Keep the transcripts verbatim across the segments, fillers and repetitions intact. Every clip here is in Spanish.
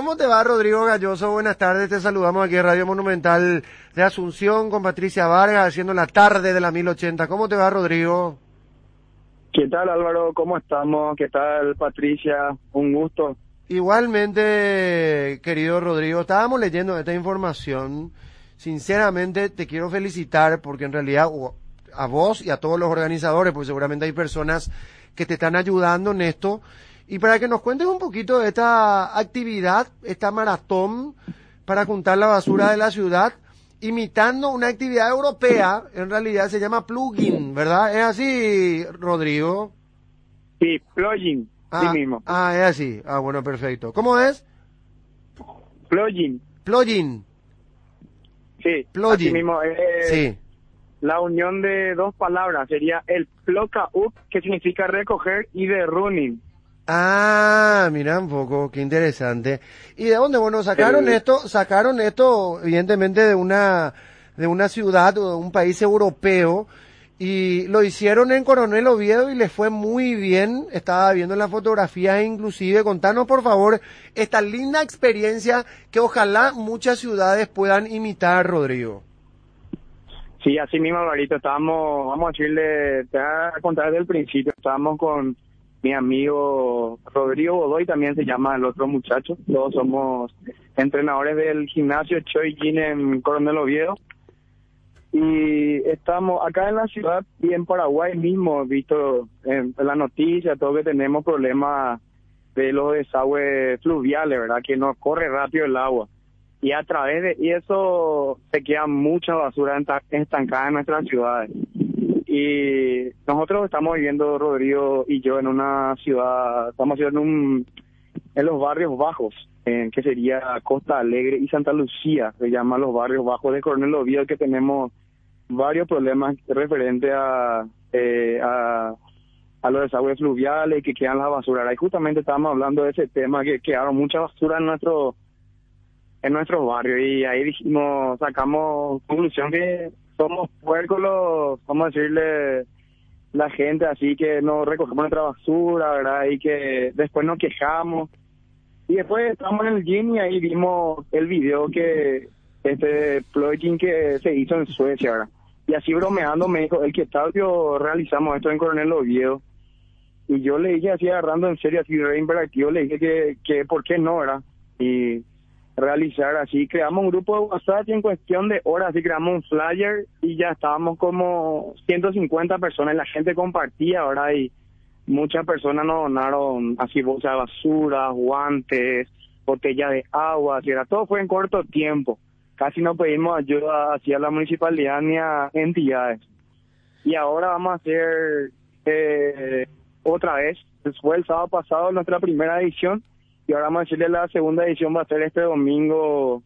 ¿Cómo te va, Rodrigo Galloso? Buenas tardes, te saludamos aquí en Radio Monumental de Asunción con Patricia Vargas, haciendo la tarde de la mil ochenta. ¿Cómo te va, Rodrigo? ¿Qué tal, Álvaro? ¿Cómo estamos? ¿Qué tal, Patricia? Un gusto. Igualmente, querido Rodrigo, estábamos leyendo esta información. Sinceramente, te quiero felicitar porque en realidad a vos y a todos los organizadores, pues seguramente hay personas que te están ayudando en esto. Y para que nos cuentes un poquito de esta actividad, esta maratón para juntar la basura de la ciudad, imitando una actividad europea, en realidad se llama plugin, ¿verdad? ¿Es así, Rodrigo? Sí, plugin, ah, sí mismo. Ah, es así. Ah, bueno, perfecto. ¿Cómo es? Plugin. Plugin. Sí, Plugin. así mismo. Eh, sí. La unión de dos palabras sería el ploca up, que significa recoger, y de running. Ah, mira un poco, qué interesante. ¿Y de dónde? Bueno, sacaron El... esto, sacaron esto evidentemente de una, de una ciudad o de un país europeo y lo hicieron en Coronel Oviedo y les fue muy bien. Estaba viendo las fotografías inclusive. Contanos por favor esta linda experiencia que ojalá muchas ciudades puedan imitar, Rodrigo. Sí, así mismo, Alvarito, estábamos, vamos a decirle, te voy a contar desde el principio, estábamos con mi amigo Rodrigo Godoy, también se llama el otro muchacho. Todos somos entrenadores del gimnasio Choi Jin en Coronel Oviedo. Y estamos acá en la ciudad y en Paraguay mismo, visto en, en la noticia, todo que tenemos problemas de los desagües fluviales, ¿verdad? Que nos corre rápido el agua. Y a través de y eso se queda mucha basura estancada en nuestras ciudades. Y nosotros estamos viviendo, Rodrigo y yo, en una ciudad, estamos viviendo en, un, en los barrios bajos, en, que sería Costa Alegre y Santa Lucía, se llaman los barrios bajos de Coronel Oviedo, que tenemos varios problemas referentes a, eh, a, a los desagües fluviales que quedan la basura. Y justamente estábamos hablando de ese tema, que quedaron mucha basura en nuestro en nuestro barrio, y ahí dijimos, sacamos conclusión que somos puercos los, vamos a decirle, la gente así que no recogemos nuestra basura, ¿verdad? Y que después nos quejamos. Y después estamos en el gym y ahí vimos el video que, este plugin que se hizo en Suecia, ¿verdad? Y así bromeando me dijo, el que tal, yo realizamos esto en Coronel Oviedo. Y yo le dije así, agarrando en serio, así re interactivo, le dije que, que por qué no, ¿verdad? Y realizar así, creamos un grupo de WhatsApp y en cuestión de horas así creamos un flyer y ya estábamos como ciento cincuenta personas, la gente compartía, ¿verdad? Y muchas personas nos donaron así bolsas de basura, guantes, botellas de agua, así era, todo fue en corto tiempo, casi no pedimos ayuda hacia la municipalidad ni a entidades. Y ahora vamos a hacer eh, otra vez, fue el sábado pasado nuestra primera edición. Y ahora vamos a decirle, la segunda edición va a ser este domingo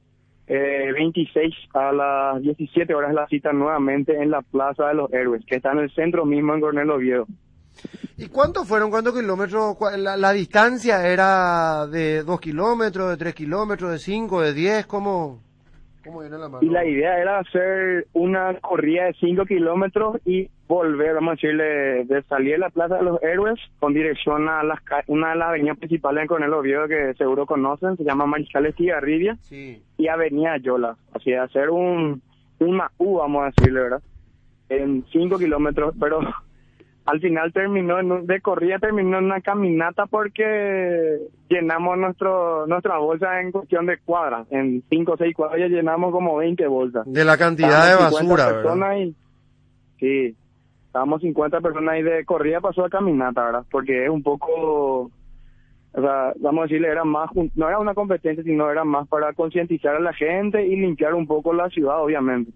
eh, veintiséis a las diecisiete horas, la cita nuevamente en la Plaza de los Héroes, que está en el centro mismo en Coronel Oviedo. ¿Y cuántos fueron? ¿Cuántos kilómetros? La, la distancia era de dos kilómetros, de tres kilómetros, de cinco, de diez, ¿cómo, cómo viene la mano? Y la idea era hacer una corrida de cinco kilómetros y volver, vamos a decirle, de salir de la Plaza de los Héroes con dirección a las, una de las avenidas principales en Coronel Oviedo que seguro conocen, se llama Mariscal Estigarribia, sí, y Avenida Yola. Así de hacer un una U, vamos a decirle, ¿verdad? En cinco kilómetros, pero al final terminó, en un, de corrida terminó en una caminata porque llenamos nuestro nuestra bolsa en cuestión de cuadras. En cinco o seis cuadras ya llenamos como veinte bolsas. De la cantidad de basura, ¿verdad? Y, sí, estábamos cincuenta personas y de corrida pasó a caminata, ¿verdad? Porque es un poco, o sea, vamos a decirle, era más, no era una competencia, sino era más para concientizar a la gente y limpiar un poco la ciudad, obviamente.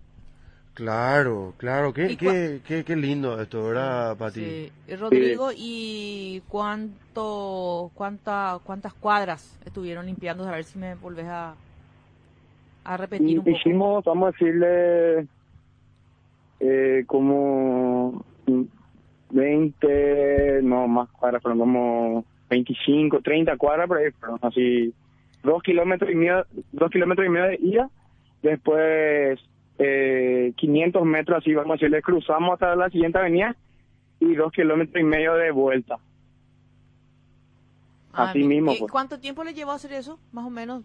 Claro, claro, qué, qué, qué, qué lindo esto, ¿verdad, Pati? Sí. Rodrigo, ¿y cuánto, cuánta, cuántas cuadras estuvieron limpiando? A ver si me volvés a, a repetir un poco. Hicimos, vamos a decirle, eh, como veinte, no más cuadras, pero como veinticinco, treinta cuadras, por ahí, pero así, dos kilómetros y medio, dos kilómetros y medio de ida, después eh, quinientos metros, así vamos a decirle, cruzamos hasta la siguiente avenida y dos kilómetros y medio de vuelta. Ah, así mismo. ¿Y Pues. cuánto tiempo le llevó a hacer eso, más o menos?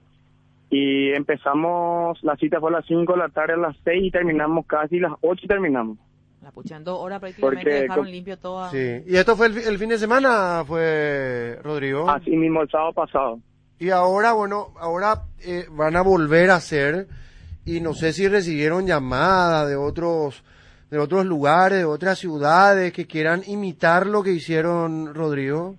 Y empezamos, la cita fue a las cinco de la tarde, a las seis y terminamos casi las ocho y terminamos. La pucha, en dos horas prácticamente Porque dejaron con- limpio todo. Sí. ¿Y esto fue el, fi- el fin de semana, fue, Rodrigo? Así mismo el sábado pasado. Y ahora, bueno, ahora eh, van a volver a hacer, y no sé si recibieron llamadas de otros, de otros lugares, de otras ciudades que quieran imitar lo que hicieron, Rodrigo.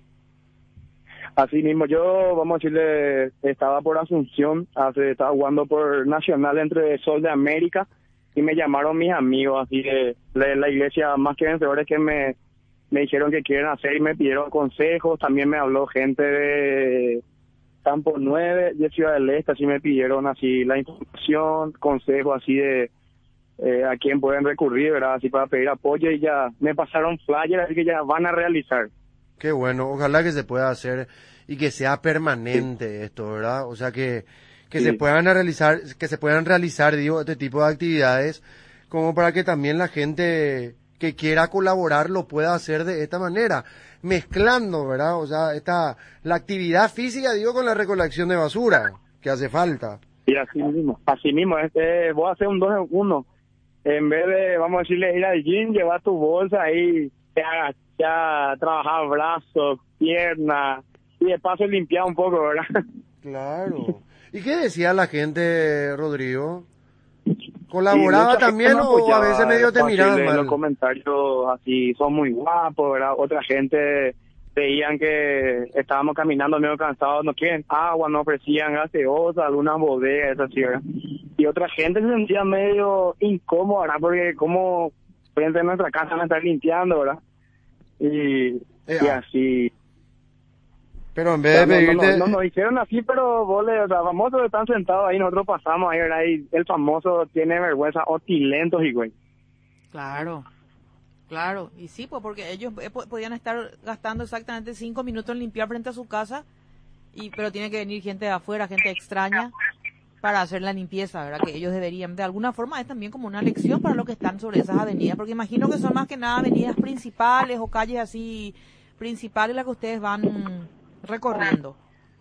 Así mismo, yo, vamos a decirle, estaba por Asunción, hace, estaba jugando por Nacional entre Sol de América, y me llamaron mis amigos, así de, de la iglesia Más que Vencedores, que me, me dijeron que quieren hacer y me pidieron consejos. También me habló gente de Campo nueve, de Ciudad del Este, así me pidieron así la información, consejos así de eh, a quién pueden recurrir, ¿verdad? Así para pedir apoyo, y ya me pasaron flyers, así que ya van a realizar. Qué bueno, ojalá que se pueda hacer y que sea permanente esto, ¿verdad? O sea, que, que Sí. se puedan realizar, que se puedan realizar, digo, este tipo de actividades, como para que también la gente que quiera colaborar lo pueda hacer de esta manera, mezclando, ¿verdad? O sea, esta, la actividad física, digo, con la recolección de basura, que hace falta. Y así mismo, así mismo, este, voy a hacer un dos en uno. En vez de, vamos a decirle, ir al gym, llevar tu bolsa ahí, te agachar, trabajar brazos, piernas, y de paso limpiar un poco, ¿verdad? Claro. ¿Y qué decía la gente, Rodrigo? Y ¿Colaboraba mucha gente también me o a apoyaba, veces medio te fácil, miraban en los mal? comentarios así, son muy guapos, ¿verdad? Otra gente veían que estábamos caminando medio cansados, no quieren agua, no ofrecían gaseosa, algunas bodegas, así, ¿verdad? Y otra gente se sentía medio incómoda, ¿verdad? Porque como frente a nuestra casa van a estar limpiando, ¿verdad? Y, Eh, y ah. así. Pero en O vez sea, de no, no, pedirte... no, no, nos hicieron así, pero vos le, o sea, famosos están sentados ahí, nosotros pasamos ahí, ¿verdad? Y el famoso tiene vergüenza, otilentos y güey. Claro, claro. Y sí, pues porque ellos eh, po- podían estar gastando exactamente cinco minutos en limpiar frente a su casa, y pero tiene que venir gente de afuera, gente extraña, para hacer la limpieza, ¿verdad? Que ellos deberían. De alguna forma es también como una lección para los que están sobre esas avenidas, porque imagino que son más que nada avenidas principales o calles así principales las que ustedes van recorriendo.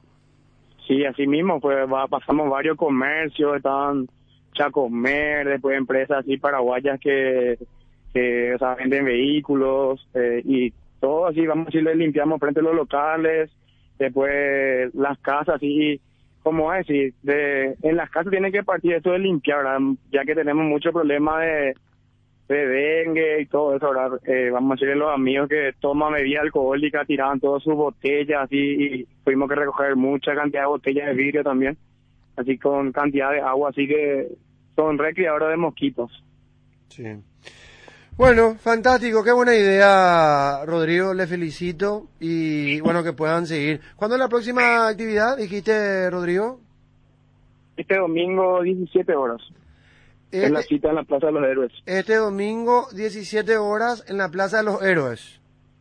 Sí, así mismo, pues va, pasamos varios comercios, estaban Chacomer, después empresas así paraguayas que, que o sea, venden vehículos, eh, y todo así, vamos a decirle, limpiamos frente a los locales, después las casas, y como es, sí, de, en las casas tiene que partir esto de limpiar, ¿verdad? Ya que tenemos mucho problema de, de dengue y todo eso, ¿verdad? Eh, vamos a decirle a los amigos que toman bebida alcohólica, tiraban todas sus botellas así, y tuvimos que recoger mucha cantidad de botellas de vidrio también, así con cantidad de agua, así que son recriadores de mosquitos. Sí. Bueno, fantástico, qué buena idea, Rodrigo, le felicito y bueno, que puedan seguir. ¿Cuándo es la próxima actividad, dijiste, Rodrigo? Este domingo, diecisiete horas, en la Este, cita en la Plaza de los Héroes. este domingo, diecisiete horas, en la Plaza de los Héroes.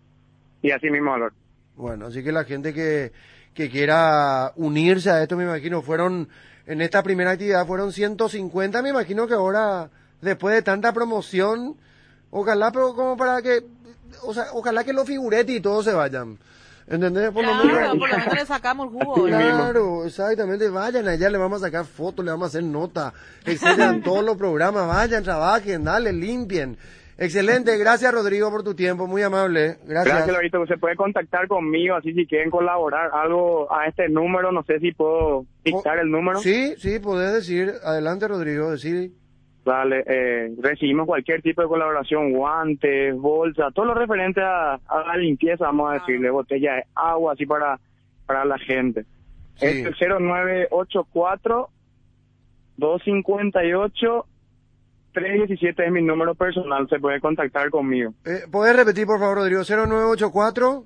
Y así mismo, valor. Bueno, así que la gente que, que quiera unirse a esto, me imagino, fueron, en esta primera actividad fueron ciento cincuenta, me imagino que ahora, después de tanta promoción, ojalá, pero como para que, o sea, ojalá que los figuretes y todos se vayan. ¿Entendés? Por lo Claro, menos. por lo menos le sacamos el jugo, Así ¿verdad? Claro, exactamente, vayan allá, le vamos a sacar fotos, le vamos a hacer nota, excelente todos los programas, vayan, trabajen, dale, limpien. Excelente, gracias Rodrigo por tu tiempo, muy amable, gracias. Gracias, Lorito. Se puede contactar conmigo, así si quieren colaborar algo a este número, no sé si puedo dictar el número. Sí, sí, podés decir, adelante Rodrigo, decir. Vale, eh, recibimos cualquier tipo de colaboración, guantes, bolsas, todo lo referente a, a la limpieza, vamos a decirle, botella de agua, así para, para la gente. Sí. Es el cero nueve ocho cuatro, dos cinco ocho, tres uno siete es mi número personal, se puede contactar conmigo. Eh, ¿Podés repetir por favor Rodrigo? cero nueve ocho cuatro,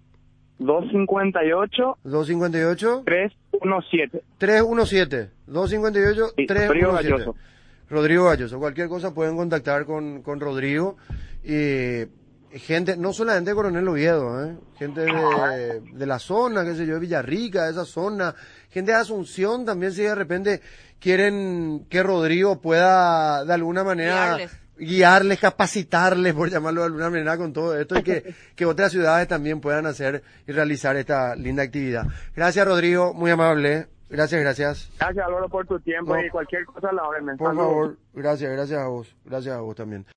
dos cinco ocho, dos cinco ocho, tres uno siete. tres uno siete, dos cinco ocho, Sí, tres Rodrigo uno siete. Galloso. Rodrigo Galloso, cualquier cosa pueden contactar con, con Rodrigo. Y gente, no solamente de Coronel Oviedo, ¿eh? Gente de, de la zona, qué sé yo, de Villarrica, de esa zona, gente de Asunción también, si de repente quieren que Rodrigo pueda de alguna manera Guiarles. guiarles, capacitarles, por llamarlo de alguna manera, con todo esto y que, que otras ciudades también puedan hacer y realizar esta linda actividad. Gracias, Rodrigo, muy amable. Gracias, gracias. Gracias, Álvaro, por tu tiempo No. y cualquier cosa a la hora. Por favor, gracias, gracias a vos. Gracias a vos también.